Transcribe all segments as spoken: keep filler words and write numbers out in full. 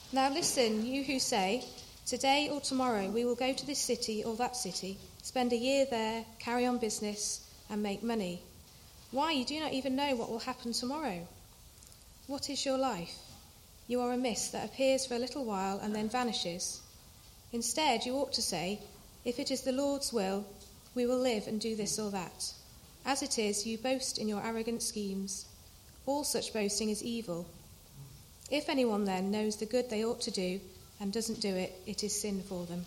Now listen, you who say, today or tomorrow we will go to this city or that city, spend a year there, carry on business, and make money. Why, you do not even know what will happen tomorrow. What is your life? You are a mist that appears for a little while and then vanishes. Instead, you ought to say, if it is the Lord's will, we will live and do this or that. As it is, you boast in your arrogant schemes. All such boasting is evil. If anyone then knows the good they ought to do and doesn't do it, it is sin for them.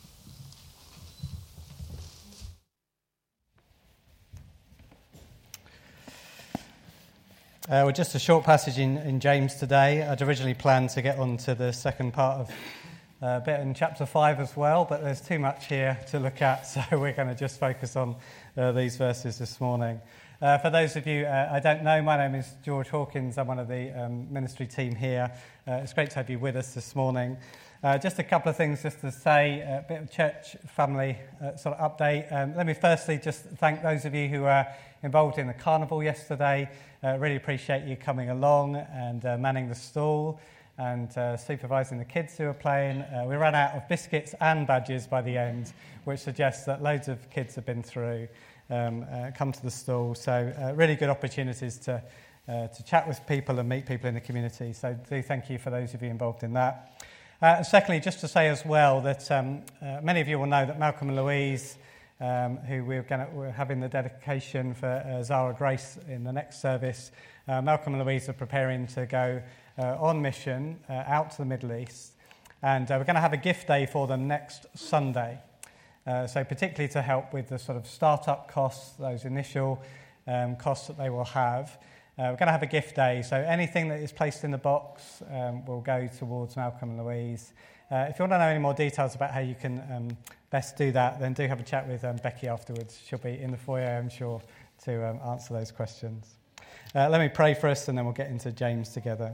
Uh, well, just a short passage in, in James today. I'd originally planned to get on to the second part of uh, a bit in chapter five as well, but there's too much here to look at, so we're going to just focus on uh, these verses this morning. Uh, for those of you uh, I don't know, my name is George Hawkins. I'm one of the um, ministry team here. Uh, it's great to have you with us this morning. Uh, just a couple of things just to say, a bit of church family uh, sort of update. Um, let me firstly just thank those of you who were involved in the carnival yesterday. Uh, really appreciate you coming along and uh, manning the stall and uh, supervising the kids who were playing. Uh, we ran out of biscuits and badges by the end, which suggests that loads of kids have been through, um, uh, come to the stall. So uh, really good opportunities to uh, to chat with people and meet people in the community. So do thank you for those of you involved in that. Uh, and secondly, just to say as well that um, uh, many of you will know that Malcolm and Louise, um, who we're, gonna, we're having the dedication for uh, Zara Grace in the next service, uh, Malcolm and Louise are preparing to go uh, on mission uh, out to the Middle East. And uh, we're going to have a gift day for them next Sunday. Uh, so particularly to help with the sort of start-up costs, those initial um, costs that they will have. Uh, we're going to have a gift day, so anything that is placed in the box um, will go towards Malcolm and Louise. Uh, if you want to know any more details about how you can um, best do that, then do have a chat with um, Becky afterwards. She'll be in the foyer, I'm sure, to um, answer those questions. Uh, let me pray for us, and then we'll get into James together.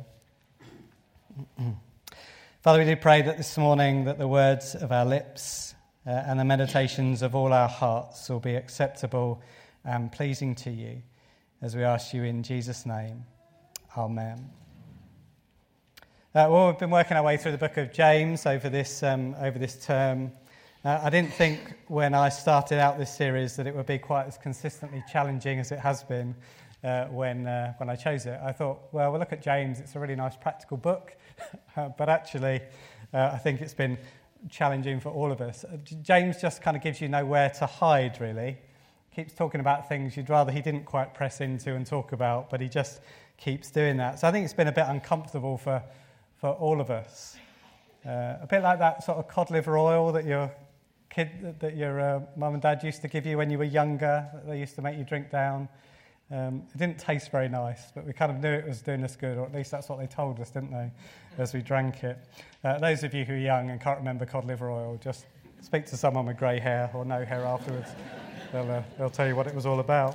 Father, we do pray that this morning that the words of our lips uh, and the meditations of all our hearts will be acceptable and pleasing to you, as we ask you in Jesus' name. Amen. Uh, well, we've been working our way through the book of James over this um, over this term. Uh, I didn't think when I started out this series that it would be quite as consistently challenging as it has been uh, when uh, when I chose it. I thought, well, we'll look at James. It's a really nice practical book, uh, but actually, uh, I think it's been challenging for all of us. Uh, James just kind of gives you nowhere to hide, really. Keeps talking about things you'd rather he didn't quite press into and talk about, but he just keeps doing that. So I think it's been a bit uncomfortable for, for all of us. Uh, a bit like that sort of cod liver oil that your kid, that your uh, mum and dad used to give you when you were younger, that they used to make you drink down. Um, it didn't taste very nice, but we kind of knew it was doing us good, or at least that's what they told us, didn't they, as we drank it. Uh, those of you who are young and can't remember cod liver oil, just speak to someone with grey hair or no hair afterwards. They'll, uh, they'll tell you what it was all about.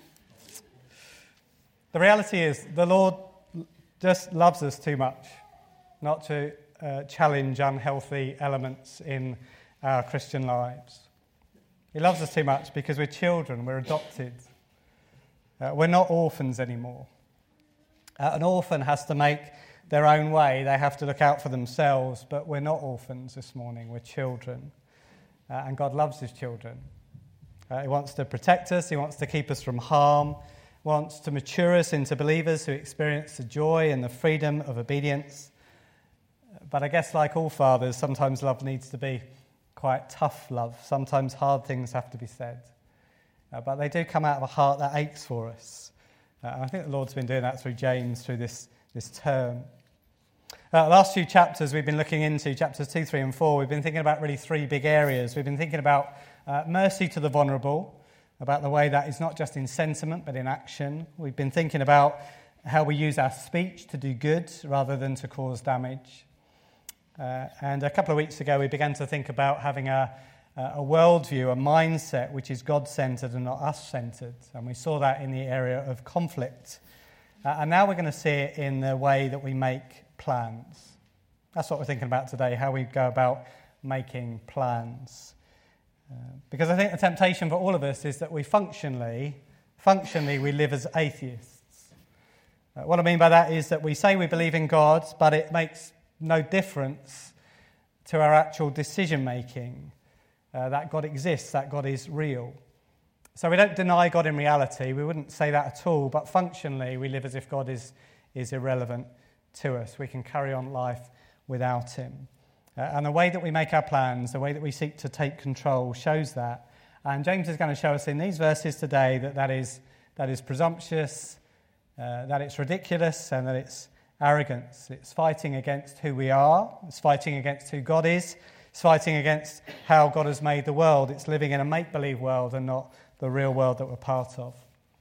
The reality is the Lord just loves us too much not to uh, challenge unhealthy elements in our Christian lives. He loves us too much because we're children, we're adopted. Uh, we're not orphans anymore. Uh, an orphan has to make their own way. They have to look out for themselves, but we're not orphans this morning. We're children. Uh, and God loves his children. Uh, he wants to protect us, he wants to keep us from harm, wants to mature us into believers who experience the joy and the freedom of obedience. But I guess like all fathers, sometimes love needs to be quite tough love. Sometimes hard things have to be said. Uh, but they do come out of a heart that aches for us. Uh, and I think the Lord's been doing that through James, through this, this term. Uh, the last few chapters we've been looking into, chapters two, three and four, we've been thinking about really three big areas. We've been thinking about Uh, mercy to the vulnerable, about the way that is not just in sentiment but in action. We've been thinking about how we use our speech to do good rather than to cause damage. Uh, and a couple of weeks ago we began to think about having a, a worldview, a mindset which is God-centered and not us-centered. And we saw that in the area of conflict. Uh, and now we're going to see it in the way that we make plans. That's what we're thinking about today, how we go about making plans. Uh, because I think the temptation for all of us is that we functionally, functionally we live as atheists. Uh, what I mean by that is that we say we believe in God, but it makes no difference to our actual decision-making, uh, that God exists, that God is real. So we don't deny God in reality, we wouldn't say that at all, but functionally we live as if God is, is irrelevant to us. We can carry on life without him. Uh, and the way that we make our plans, the way that we seek to take control shows that. And James is going to show us in these verses today that that is, that is presumptuous, uh, that it's ridiculous, and that it's arrogance. It's fighting against who we are. It's fighting against who God is. It's fighting against how God has made the world. It's living in a make-believe world and not the real world that we're part of.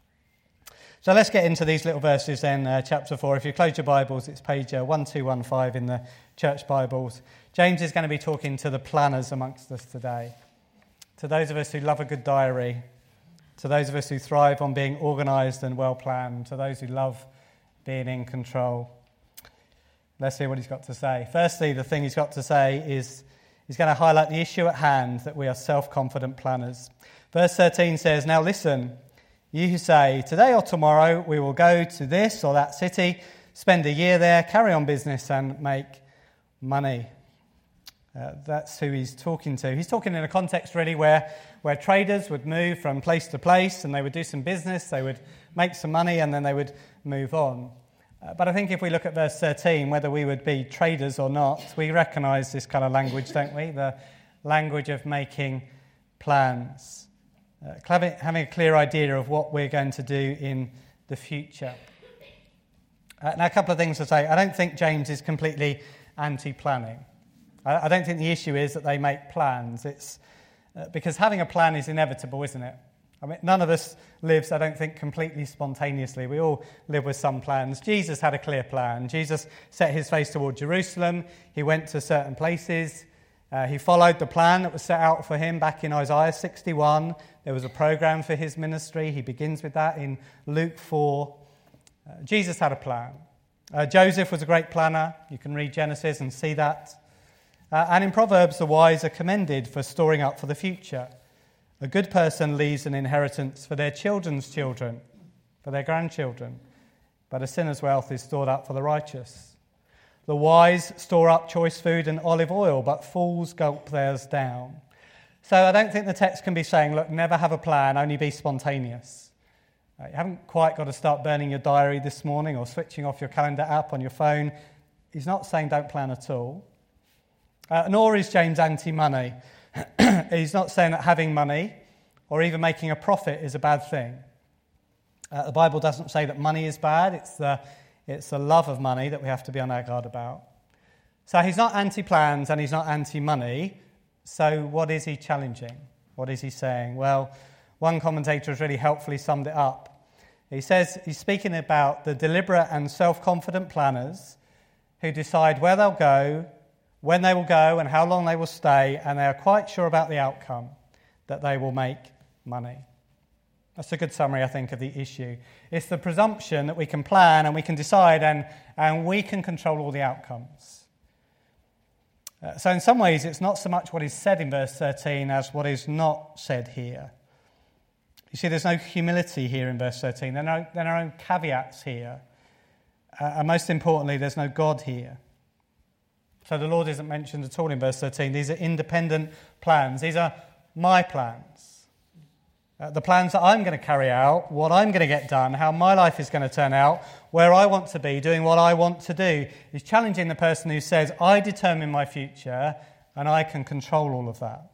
So let's get into these little verses then, uh, chapter four. If you close your Bibles, it's page uh, one two one five in the church Bibles. James is going to be talking to the planners amongst us today. To those of us who love a good diary, to those of us who thrive on being organised and well-planned, to those who love being in control. Let's hear what he's got to say. Firstly, the thing he's got to say is he's going to highlight the issue at hand, that we are self-confident planners. Verse thirteen says, "Now listen, you who say, today or tomorrow we will go to this or that city, spend a year there, carry on business and make money." Uh, that's who he's talking to. He's talking in a context really where, where traders would move from place to place and they would do some business, they would make some money and then they would move on. Uh, but I think if we look at verse thirteen, whether we would be traders or not, we recognise this kind of language, don't we? The language of making plans. Uh, having a clear idea of what we're going to do in the future. Uh, now, a couple of things to say. I don't think James is completely anti-planning. I, I don't think the issue is that they make plans. It's uh, because having a plan is inevitable, isn't it? I mean, none of us lives, I don't think, completely spontaneously. We all live with some plans. Jesus had a clear plan. Jesus set his face toward Jerusalem. He went to certain places. Uh, he followed the plan that was set out for him back in Isaiah sixty-one. There was a program for his ministry. He begins with that in Luke four. Uh, Jesus had a plan. Uh, Joseph was a great planner. You can read Genesis and see that. Uh, and in Proverbs, the wise are commended for storing up for the future. A good person leaves an inheritance for their children's children, for their grandchildren. But a sinner's wealth is stored up for the righteous. The wise store up choice food and olive oil, but fools gulp theirs down. So I don't think the text can be saying, look, never have a plan, only be spontaneous. Uh, you haven't quite got to start burning your diary this morning or switching off your calendar app on your phone. He's not saying don't plan at all. Uh, nor is James anti-money. He's not saying that having money or even making a profit is a bad thing. Uh, the Bible doesn't say that money is bad. It's the, it's the love of money that we have to be on our guard about. So he's not anti-plans and he's not anti-money. So what is he challenging? What is he saying? Well, one commentator has really helpfully summed it up. He says he's speaking about the deliberate and self-confident planners who decide where they'll go, when they will go and how long they will stay, and they are quite sure about the outcome, that they will make money. That's a good summary, I think, of the issue. It's the presumption that we can plan and we can decide and, and we can control all the outcomes. Uh, so in some ways, it's not so much what is said in verse thirteen as what is not said here. You see, there's no humility here in verse thirteen. There are no, there are no caveats here. Uh, and most importantly, there's no God here. So the Lord isn't mentioned at all in verse thirteen. These are independent plans. These are my plans. Uh, the plans that I'm going to carry out, what I'm going to get done, how my life is going to turn out, where I want to be, doing what I want to do. He's challenging the person who says, I determine my future and I can control all of that.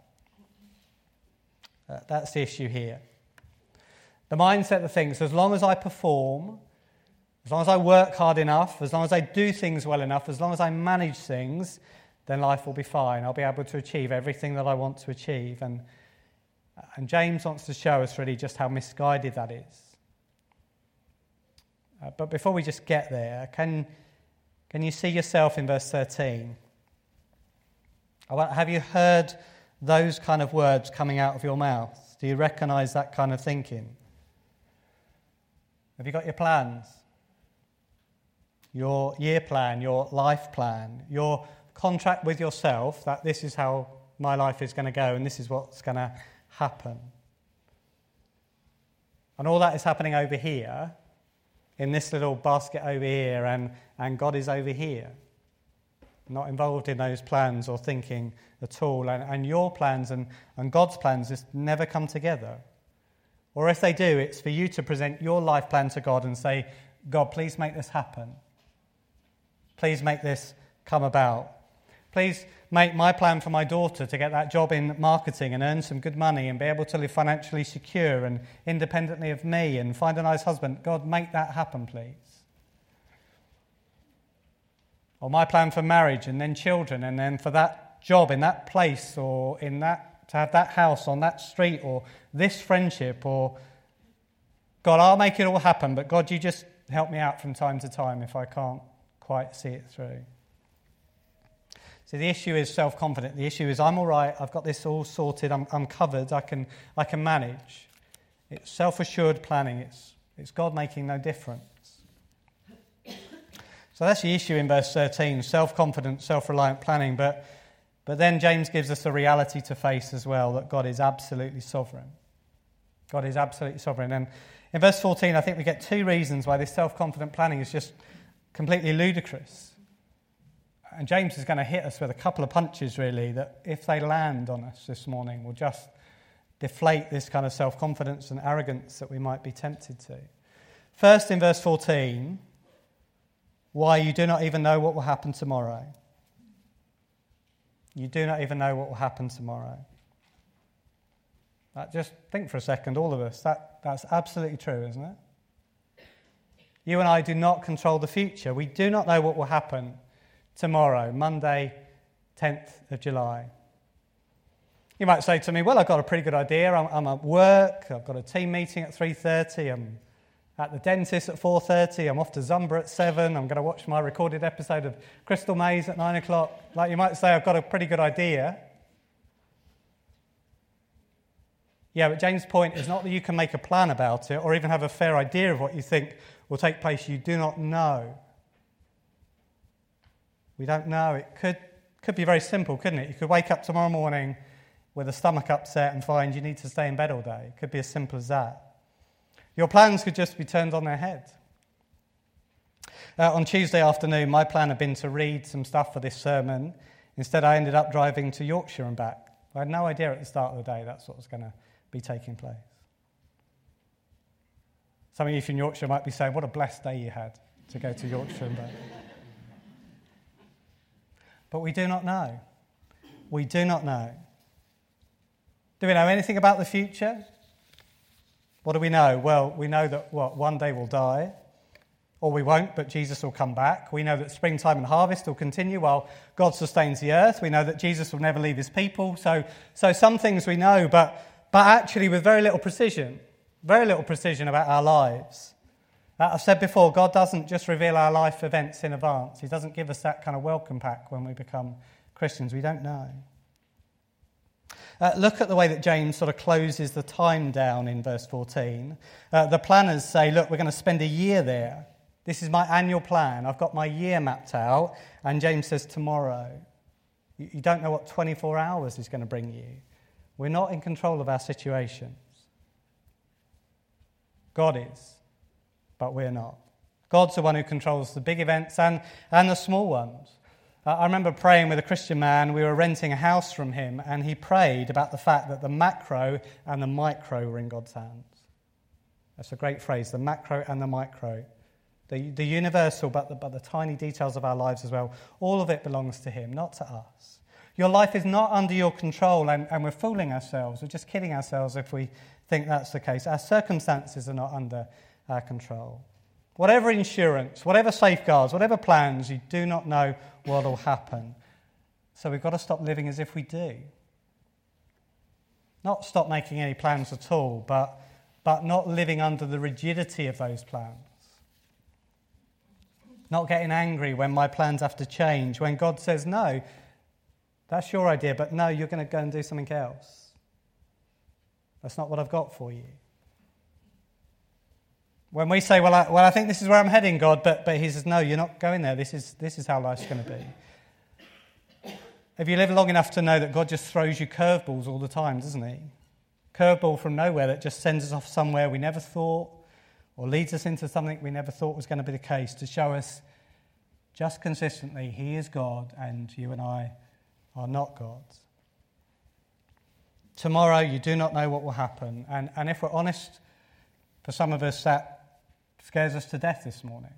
Uh, that's the issue here. The mindset that thinks, as long as I perform, as long as I work hard enough, as long as I do things well enough, as long as I manage things, then life will be fine. I'll be able to achieve everything that I want to achieve. And, and James wants to show us really just how misguided that is. Uh, but before we just get there, can, can you see yourself in verse thirteen? Have you heard those kind of words coming out of your mouth? Do you recognise that kind of thinking? Have you got your plans? Your year plan, your life plan, your contract with yourself that this is how my life is going to go and this is what's going to happen. And all that is happening over here, in this little basket over here, and, and God is over here. not involved in those plans or thinking at all. And, and your plans and, and God's plans just never come together. Or if they do, it's for you to present your life plan to God and say, God, please make this happen. Please make this come about. Please make my plan for my daughter to get that job in marketing and earn some good money and be able to live financially secure and independently of me and find a nice husband. God, make that happen, please. Or my plan for marriage and then children and then for that job in that place or in that to have that house on that street or this friendship or God, I'll make it all happen, but God, you just help me out from time to time if I can't quite see it through. So the issue is self-confident. The issue is I'm all right, I've got this all sorted, I'm, I'm covered, I can I can manage. It's self-assured planning. It's, it's God making no difference. So that's the issue in verse thirteen, self-confident, self-reliant planning. But, but then James gives us a reality to face as well, that God is absolutely sovereign. God is absolutely sovereign. And in verse fourteen, I think we get two reasons why this self-confident planning is just completely ludicrous. And James is going to hit us with a couple of punches, really, that if they land on us this morning will just deflate this kind of self-confidence and arrogance that we might be tempted to. First, in verse fourteen, why you do not even know what will happen tomorrow. You do not even know what will happen tomorrow. That, just think for a second, all of us, that, that's absolutely true, isn't it? You and I do not control the future. We do not know what will happen tomorrow, Monday, tenth of July. You might say to me, well, I've got a pretty good idea. I'm, I'm at work, I've got a team meeting at three thirty, I'm at the dentist at four thirty, I'm off to Zumba at seven, I'm going to watch my recorded episode of Crystal Maze at nine o'clock. Like you might say, I've got a pretty good idea. Yeah, but James' point is not that you can make a plan about it or even have a fair idea of what you think will take place. You do not know. We don't know. It could, could be very simple, couldn't it? You could wake up tomorrow morning with a stomach upset and find you need to stay in bed all day. It could be as simple as that. Your plans could just be turned on their head. Uh, on Tuesday afternoon, my plan had been to read some stuff for this sermon. Instead, I ended up driving to Yorkshire and back. I had no idea at the start of the day that's what was going to be taking place. Some of you from Yorkshire might be saying, what a blessed day you had to go to Yorkshire and back. But we do not know. We do not know. Do we know anything about the future? What do we know? Well, we know that what one day we'll die, or we won't, but Jesus will come back. We know that springtime and harvest will continue while God sustains the earth. We know that Jesus will never leave his people. So, so some things we know, but, but actually with very little precision, very little precision about our lives. I've said before, God doesn't just reveal our life events in advance. He doesn't give us that kind of welcome pack when we become Christians. We don't know. Uh, look at the way that James sort of closes the time down in verse fourteen. Uh, the planners say, look, we're going to spend a year there. This is my annual plan. I've got my year mapped out. And James says, tomorrow. You, you don't know what twenty-four hours is going to bring you. We're not in control of our situations. God is. But we're not. God's the one who controls the big events and, and the small ones. Uh, I remember praying with a Christian man. We were renting a house from him, and he prayed about the fact that the macro and the micro were in God's hands. That's a great phrase, the macro and the micro. The, the universal, but the, but the tiny details of our lives as well. All of it belongs to him, not to us. Your life is not under your control, and, and we're fooling ourselves. We're just kidding ourselves if we think that's the case. Our circumstances are not under our control. Whatever insurance, whatever safeguards, whatever plans, you do not know what will happen. So we've got to stop living as if we do. Not stop making any plans at all, but, but not living under the rigidity of those plans. Not getting angry when my plans have to change, when God says, no, that's your idea, but no, you're going to go and do something else. That's not what I've got for you. When we say, well, I, well, I think this is where I'm heading, God, but, but he says, no, you're not going there. This is, this is how life's going to be. If you live long enough to know that God just throws you curveballs all the time, doesn't he? Curveball from nowhere that just sends us off somewhere we never thought or leads us into something we never thought was going to be the case to show us just consistently, he is God and you and I are not God. Tomorrow, you do not know what will happen. And, and if we're honest, for some of us, that scares us to death this morning.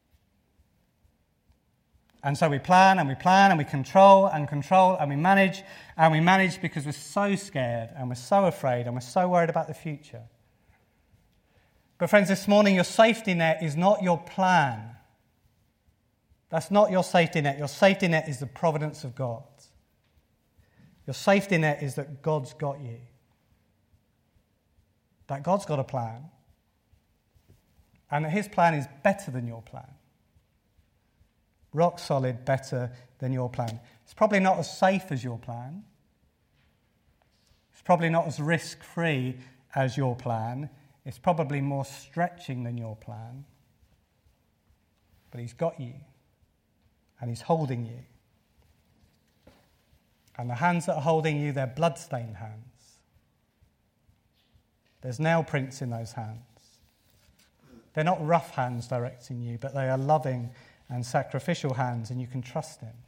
And so we plan and we plan and we control and control and we manage and we manage because we're so scared and we're so afraid and we're so worried about the future. But friends, this morning your safety net is not your plan. That's not your safety net. Your safety net is the providence of God. Your safety net is that God's got you. That God's got a plan. And that his plan is better than your plan. Rock solid, better than your plan. It's probably not as safe as your plan. It's probably not as risk-free as your plan. It's probably more stretching than your plan. But he's got you. And he's holding you. And the hands that are holding you, they're blood-stained hands. There's nail prints in those hands. They're not rough hands directing you, but they are loving and sacrificial hands, and you can trust him.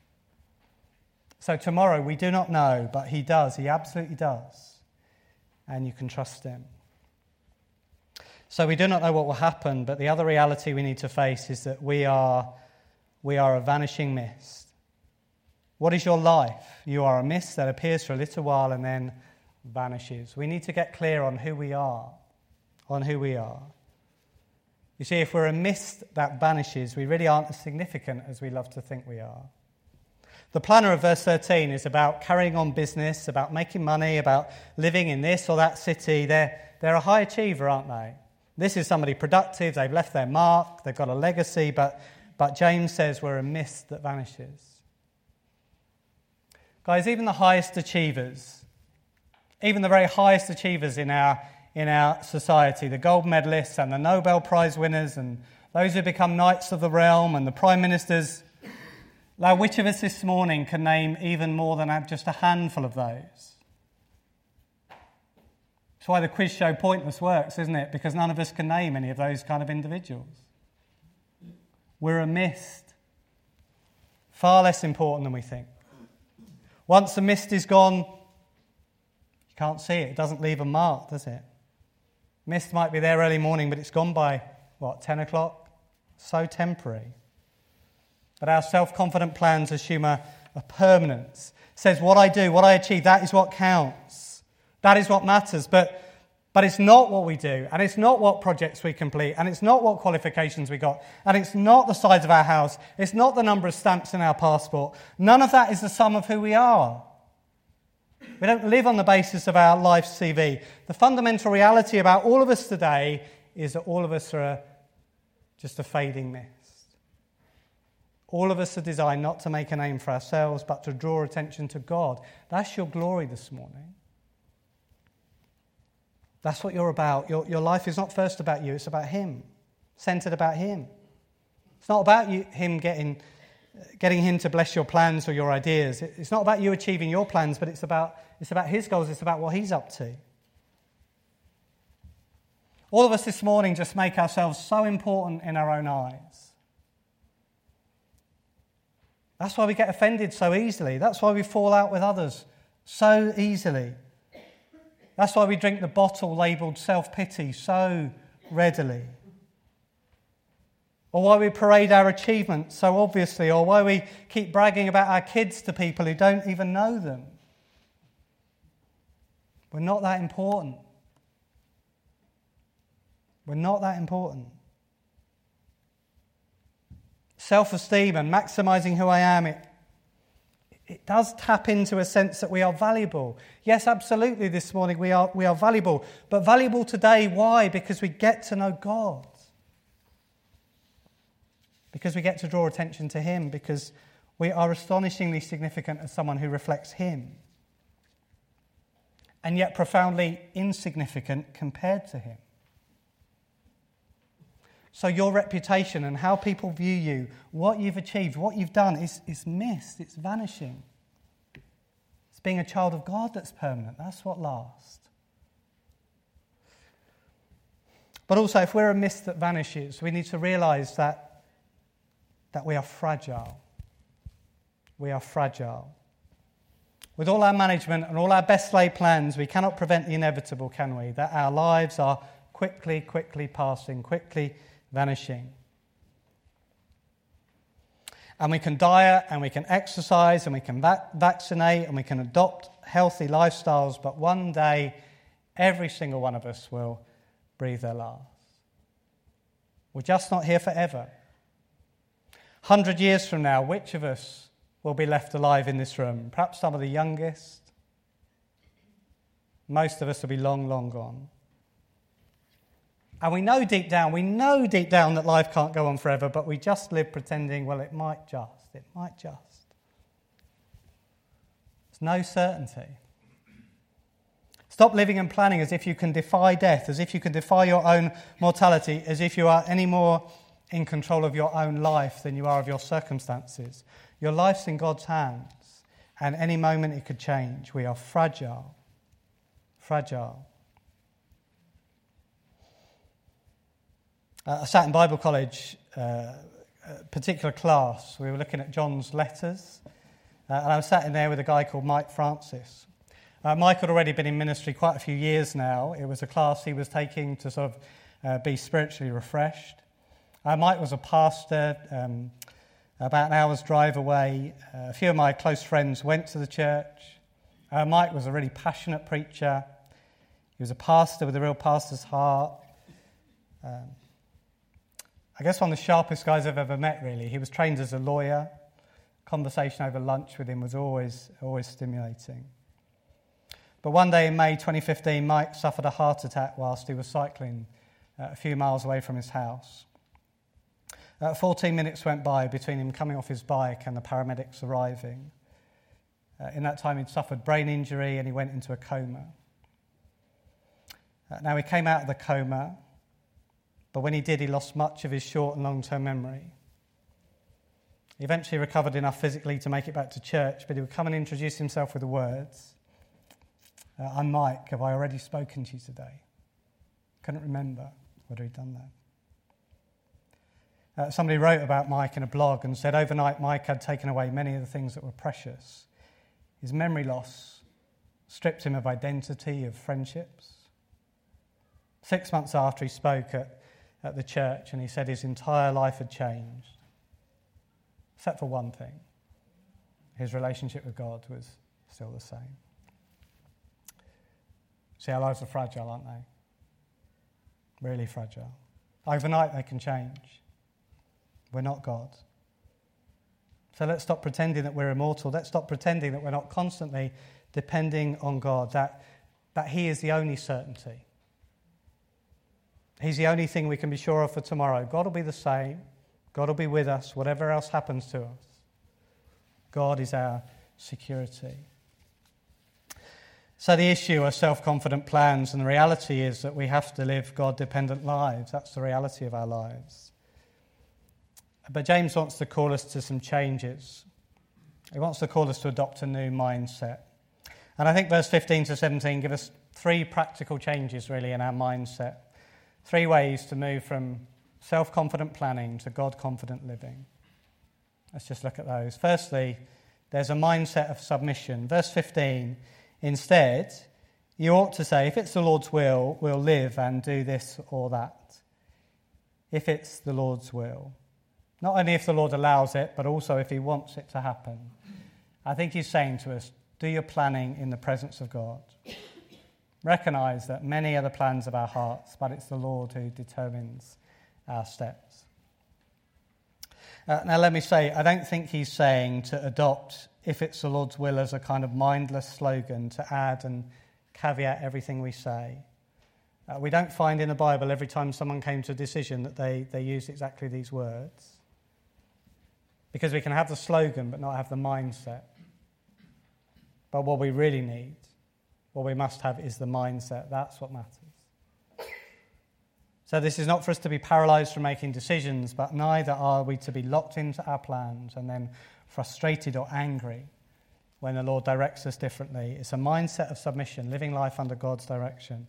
So tomorrow, we do not know, but he does. He absolutely does. And you can trust him. So we do not know what will happen, but the other reality we need to face is that we are, we are a vanishing mist. What is your life? You are a mist that appears for a little while and then vanishes. We need to get clear on who we are, on who we are. You see, if we're a mist that vanishes, we really aren't as significant as we love to think we are. The planner of verse thirteen is about carrying on business, about making money, about living in this or that city. They're, they're a high achiever, aren't they? This is somebody productive, they've left their mark, they've got a legacy, but, but James says we're a mist that vanishes. Guys, even the highest achievers, even the very highest achievers in our in our society, the gold medalists and the Nobel Prize winners and those who become knights of the realm and the prime ministers, now which of us this morning can name even more than just a handful of those? That's why the quiz show Pointless works, isn't it? Because none of us can name any of those kind of individuals. We're a mist, far less important than we think. Once the mist is gone, you can't see it. It doesn't leave a mark, does it? Mist might be there early morning, but it's gone by, what, ten o'clock? So temporary. But our self-confident plans assume a, a permanence. It says, what I do, what I achieve, that is what counts. That is what matters. But, but it's not what we do, and it's not what projects we complete, and it's not what qualifications we got, and it's not the size of our house, it's not the number of stamps in our passport. None of that is the sum of who we are. We don't live on the basis of our life C V. The fundamental reality about all of us today is that all of us are a, just a fading mist. All of us are designed not to make a name for ourselves, but to draw attention to God. That's your glory this morning. That's what you're about. Your, your life is not first about you, it's about him, centered about him. It's not about you, him getting... getting him to bless your plans or your ideas. It's not about you achieving your plans, but it's about it's about his goals. It's about what he's up to. All of us this morning just make ourselves so important in our own eyes. That's why we get offended so easily. That's why we fall out with others so easily. That's why we drink the bottle labelled self-pity so readily. Or why we parade our achievements so obviously, or why we keep bragging about our kids to people who don't even know them. We're not that important. We're not that important. Self-esteem and maximising who I am, it, it does tap into a sense that we are valuable. Yes, absolutely, this morning we are, we are valuable. But valuable today, why? Because we get to know God. Because we get to draw attention to him, because we are astonishingly significant as someone who reflects him, and yet profoundly insignificant compared to him. So your reputation and how people view you, what you've achieved, what you've done is, is missed, it's vanishing. It's being a child of God that's permanent, that's what lasts. But also, if we're a mist that vanishes, we need to realise that that we are fragile. We are fragile. With all our management and all our best laid plans, we cannot prevent the inevitable, can we? That our lives are quickly, quickly passing, quickly vanishing. And we can diet and we can exercise and we can vac- vaccinate and we can adopt healthy lifestyles, but one day every single one of us will breathe their last. We're just not here forever. Hundred years from now, which of us will be left alive in this room? Perhaps some of the youngest. Most of us will be long, long gone. And we know deep down, we know deep down that life can't go on forever, but we just live pretending, well, it might just, it might just. There's no certainty. Stop living and planning as if you can defy death, as if you can defy your own mortality, as if you are any more in control of your own life than you are of your circumstances. Your life's in God's hands, and any moment it could change. We are fragile. Fragile. Uh, I sat in Bible college, uh, a particular class. We were looking at John's letters, uh, and I was sat in there with a guy called Mike Francis. Uh, Mike had already been in ministry quite a few years now. It was a class he was taking to sort of uh, be spiritually refreshed. Uh, Mike was a pastor, um, about an hour's drive away. Uh, a few of my close friends went to the church. Uh, Mike was a really passionate preacher. He was a pastor with a real pastor's heart. Um, I guess one of the sharpest guys I've ever met, really. He was trained as a lawyer. Conversation over lunch with him was always, always stimulating. But one day in May twenty fifteen, Mike suffered a heart attack whilst he was cycling uh, a few miles away from his house. Uh, fourteen minutes went by between him coming off his bike and the paramedics arriving. Uh, in that time, he'd suffered brain injury and he went into a coma. Uh, now, he came out of the coma, but when he did, he lost much of his short and long-term memory. He eventually recovered enough physically to make it back to church, but he would come and introduce himself with the words, uh, "I'm Mike, have I already spoken to you today?" Couldn't remember whether he'd done that. Uh, somebody wrote about Mike in a blog and said overnight Mike had taken away many of the things that were precious. His memory loss stripped him of identity, of friendships. Six months after he spoke at, at the church, and he said his entire life had changed, except for one thing. His relationship with God was still the same. See, our lives are fragile, aren't they? Really fragile. Overnight they can change. We're not God. So let's stop pretending that we're immortal. Let's stop pretending that we're not constantly depending on God, that, that He is the only certainty. He's the only thing we can be sure of for tomorrow. God will be the same. God will be with us, whatever else happens to us. God is our security. So the issue are self-confident plans, and the reality is that we have to live God-dependent lives. That's the reality of our lives. But James wants to call us to some changes. He wants to call us to adopt a new mindset. And I think verse fifteen to seventeen give us three practical changes, really, in our mindset. Three ways to move from self-confident planning to God-confident living. Let's just look at those. Firstly, there's a mindset of submission. Verse fifteen, instead, you ought to say, if it's the Lord's will, we'll live and do this or that. If it's the Lord's will. Not only if the Lord allows it, but also if He wants it to happen. I think He's saying to us, do your planning in the presence of God. Recognise that many are the plans of our hearts, but it's the Lord who determines our steps. Uh, now let me say, I don't think He's saying to adopt, if it's the Lord's will, as a kind of mindless slogan to add and caveat everything we say. Uh, we don't find in the Bible every time someone came to a decision that they, they used exactly these words. Because we can have the slogan but not have the mindset. But what we really need, what we must have, is the mindset. That's what matters. So this is not for us to be paralysed from making decisions, but neither are we to be locked into our plans and then frustrated or angry when the Lord directs us differently. It's a mindset of submission, living life under God's direction.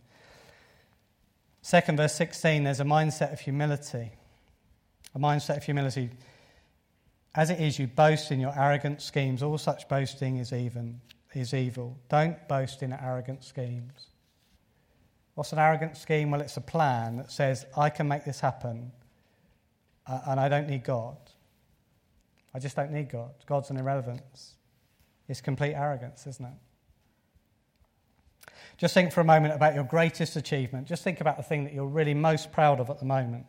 Second, verse sixteen, there's a mindset of humility. A mindset of humility. As it is, you boast in your arrogant schemes. All such boasting is even is evil. Don't boast in arrogant schemes. What's an arrogant scheme? Well, it's a plan that says, I can make this happen, uh, and I don't need God. I just don't need God. God's an irrelevance. It's complete arrogance, isn't it? Just think for a moment about your greatest achievement. Just think about the thing that you're really most proud of at the moment.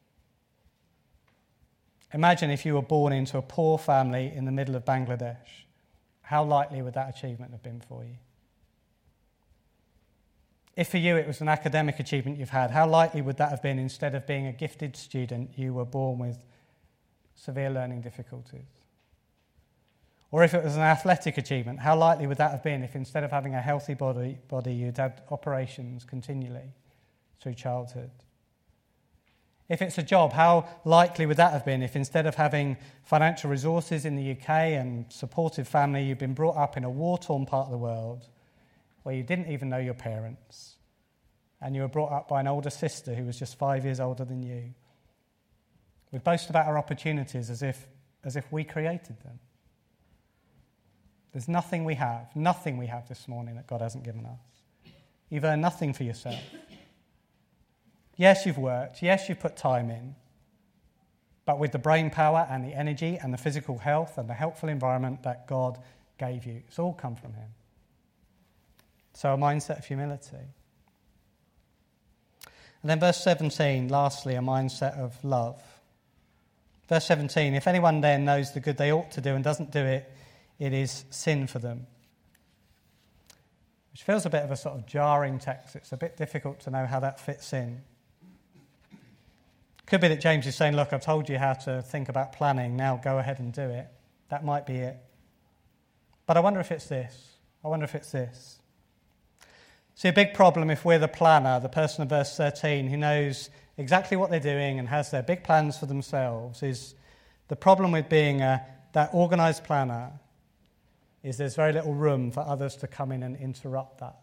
Imagine if you were born into a poor family in the middle of Bangladesh. How likely would that achievement have been for you? If for you it was an academic achievement you've had, how likely would that have been instead of being a gifted student, you were born with severe learning difficulties? Or if it was an athletic achievement, how likely would that have been if instead of having a healthy body, body you'd had operations continually through childhood? If it's a job, how likely would that have been if instead of having financial resources in the U K and supportive family, you've been brought up in a war-torn part of the world where you didn't even know your parents and you were brought up by an older sister who was just five years older than you? We boast about our opportunities as if, as if we created them. There's nothing we have, nothing we have this morning that God hasn't given us. You've earned nothing for yourself. Yes, you've worked. Yes, you've put time in. But with the brain power and the energy and the physical health and the helpful environment that God gave you, it's all come from him. So a mindset of humility. And then verse seventeen, lastly, a mindset of love. Verse seventeen, if anyone then knows the good they ought to do and doesn't do it, it is sin for them. Which feels a bit of a sort of jarring text. It's a bit difficult to know how that fits in. Could be that James is saying, look, I've told you how to think about planning, now go ahead and do it. That might be it. But I wonder if it's this. I wonder if it's this. See, a big problem if we're the planner, the person of verse thirteen who knows exactly what they're doing and has their big plans for themselves, is the problem with being a, that organised planner is there's very little room for others to come in and interrupt that.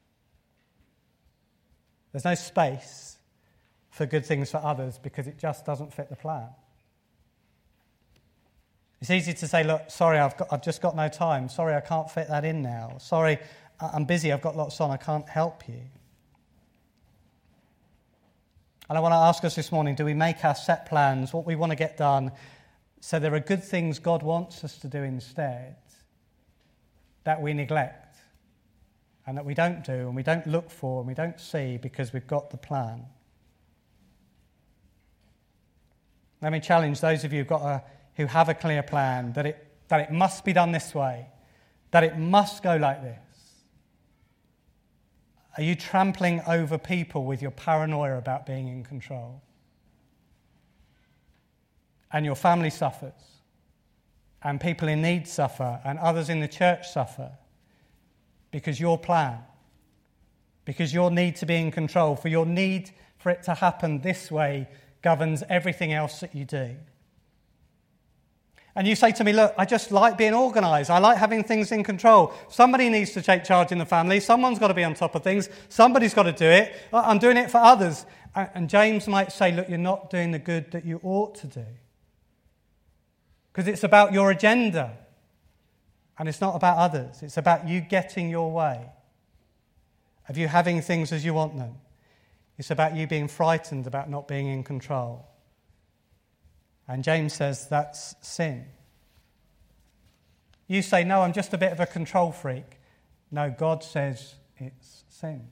There's no space for good things for others because it just doesn't fit the plan. It's easy to say, look, sorry, I've got, I've just got no time. Sorry, I can't fit that in now. Sorry, I'm busy, I've got lots on, I can't help you. And I want to ask us this morning, do we make our set plans, what we want to get done, so there are good things God wants us to do instead that we neglect and that we don't do and we don't look for and we don't see because we've got the plan? Let me challenge those of you who've got a, who have a clear plan that it, that it must be done this way, that it must go like this. Are you trampling over people with your paranoia about being in control? And your family suffers, and people in need suffer, and others in the church suffer because your plan, because your need to be in control, for your need for it to happen this way governs everything else that you do. And you say to me, look, I just like being organised. I like having things in control. Somebody needs to take charge in the family. Someone's got to be on top of things. Somebody's got to do it. I'm doing it for others. And James might say, look, you're not doing the good that you ought to do. Because it's about your agenda. And it's not about others. It's about you getting your way. Of you having things as you want them. It's about you being frightened about not being in control. And James says that's sin. You say, no, I'm just a bit of a control freak. No, God says it's sin.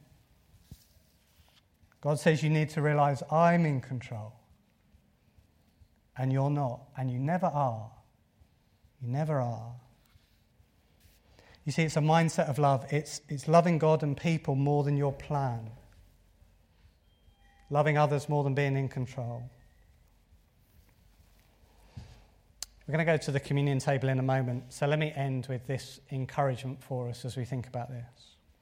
God says you need to realise I'm in control. And you're not. And you never are. You never are. You see, it's a mindset of love. It's, it's loving God and people more than your plan. Loving others more than being in control. We're going to go to the communion table in a moment, so let me end with this encouragement for us as we think about this.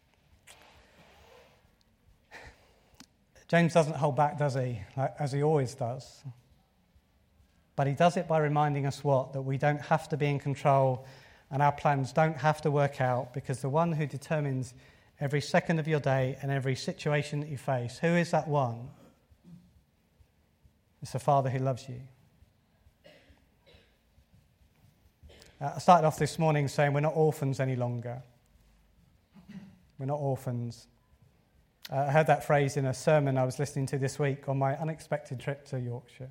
James doesn't hold back, does he? Like, as he always does. But he does it by reminding us what? That we don't have to be in control and our plans don't have to work out, because the one who determines every second of your day and every situation that you face, who is that one? It's the Father who loves you. Uh, I started off this morning saying we're not orphans any longer. We're not orphans. Uh, I heard that phrase in a sermon I was listening to this week on my unexpected trip to Yorkshire.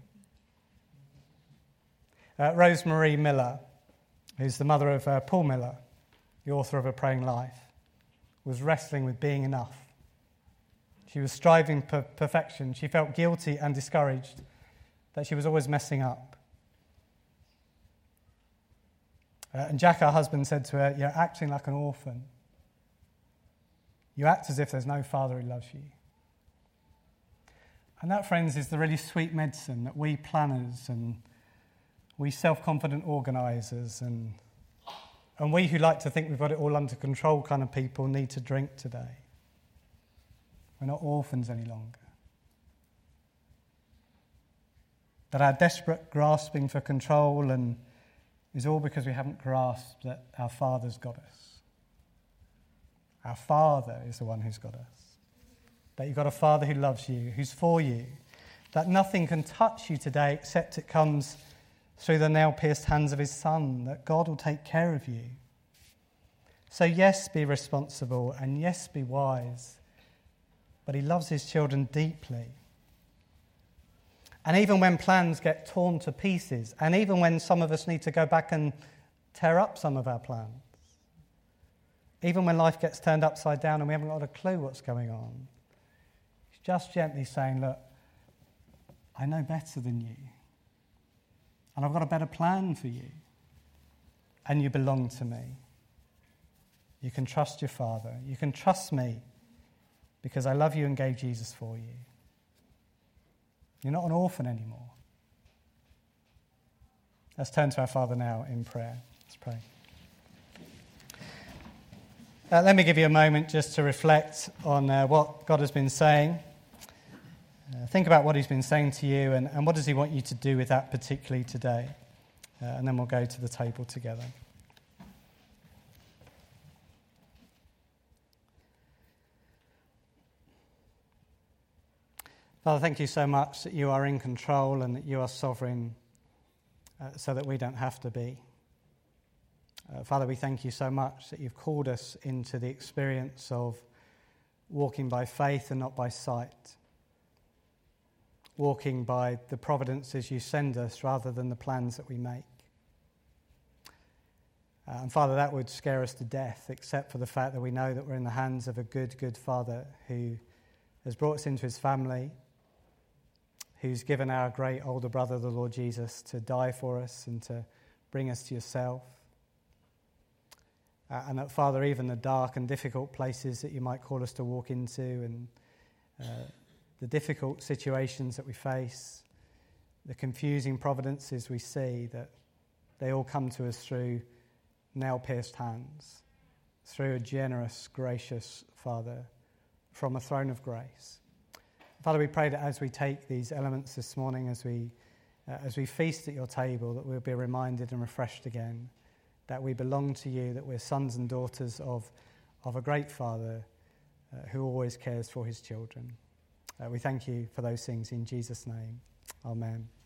Uh, Rosemarie Miller, who's the mother of uh, Paul Miller, the author of A Praying Life, was wrestling with being enough. She was striving for perfection. She felt guilty and discouraged that she was always messing up. Uh, and Jack, her husband, said to her, "You're acting like an orphan. You act as if there's no father who loves you." And that, friends, is the really sweet medicine that we planners and we self-confident organisers and, and we who like to think we've got it all under control kind of people need to drink today. We're not orphans any longer. That our desperate grasping for control and is all because we haven't grasped that our Father's got us. Our Father is the one who's got us. That you've got a Father who loves you, who's for you. That nothing can touch you today except it comes through the nail-pierced hands of his Son. That God will take care of you. So yes, be responsible and yes, be wise. But he loves his children deeply. And even when plans get torn to pieces, and even when some of us need to go back and tear up some of our plans, even when life gets turned upside down and we haven't got a clue what's going on, he's just gently saying, look, I know better than you. And I've got a better plan for you. And you belong to me. You can trust your Father. You can trust me because I love you and gave Jesus for you. You're not an orphan anymore. Let's turn to our Father now in prayer. Let's pray. Uh, let me give you a moment just to reflect on uh, what God has been saying. Uh, think about what he's been saying to you and, and what does he want you to do with that particularly today. Uh, and then we'll go to the table together. Father, thank you so much that you are in control and that you are sovereign uh, so that we don't have to be. Uh, Father, we thank you so much that you've called us into the experience of walking by faith and not by sight. Walking by the providences you send us rather than the plans that we make. Uh, and Father, that would scare us to death, except for the fact that we know that we're in the hands of a good, good Father who has brought us into his family, who's given our great older brother, the Lord Jesus, to die for us and to bring us to yourself. Uh, and that, Father, even the dark and difficult places that you might call us to walk into and uh, the difficult situations that we face, the confusing providences we see, that they all come to us through nail-pierced hands, through a generous, gracious Father from a throne of grace. Father, we pray that as we take these elements this morning, as we uh, as we feast at your table, that we'll be reminded and refreshed again that we belong to you, that we're sons and daughters of, of a great Father uh, who always cares for his children. Uh, we thank you for those things in Jesus' name. Amen.